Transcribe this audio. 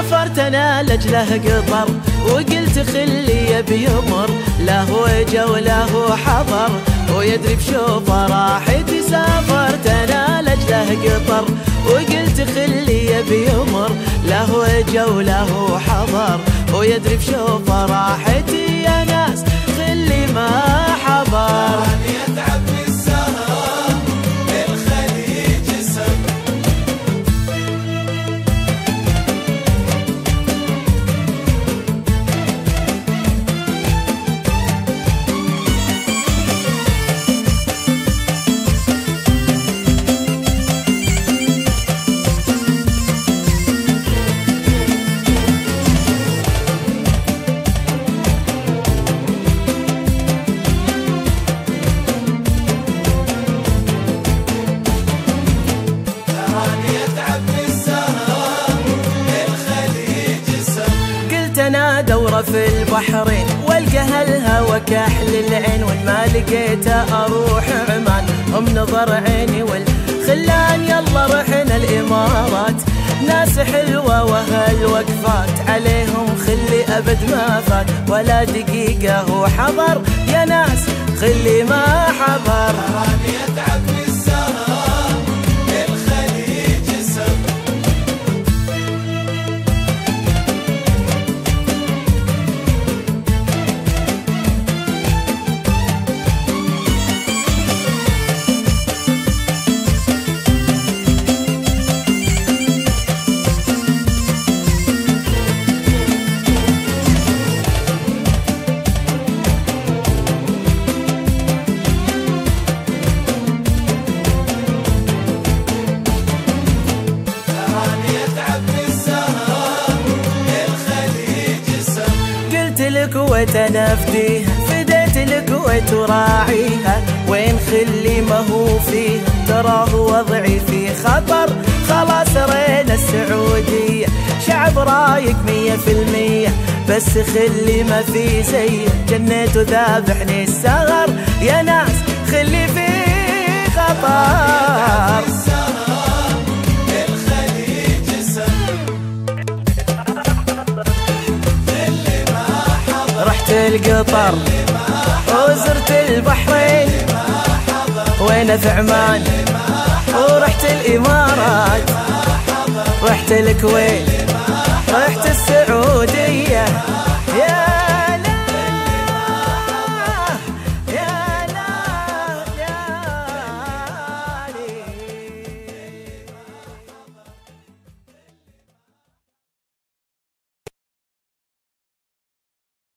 سافرت انا لاجله قطر وقلت خلي بيمر، لا هو جا ولا هو حضر ويدري بشوف راحتي. سافرت انا لاجله قطر وقلت خلي بيمر، لا هو جا ولا هو حضر ويدري بشوف راحتي. يا ناس خلي ما حضر يتعب بالسهر الخليج سم. أنا دورة في البحرين والقى الهوى كحل العين، وما لقيته أروح عمان هم نظر عيني والخلان. يلا رحنا الإمارات ناس حلوة وهالوقفات عليهم خلي أبد ما فات ولا دقيقة هو حضر. يا ناس خلي ما حضر يتعب بالسهر الخليج سم. الكويت انا افديها، فديت الكويت وراعيها، وين خلي ما هو فيها تراه وضعي في خطر. خلاص رينا السعودية شعب رايق 100%، بس خلي ما في زيه جنيت وذابحني السهر. يا ناس خلي في خطر رحت القطر وزرت البحرين وين في عمان، ورحت الإمارات رحت الكويت رحت السعودية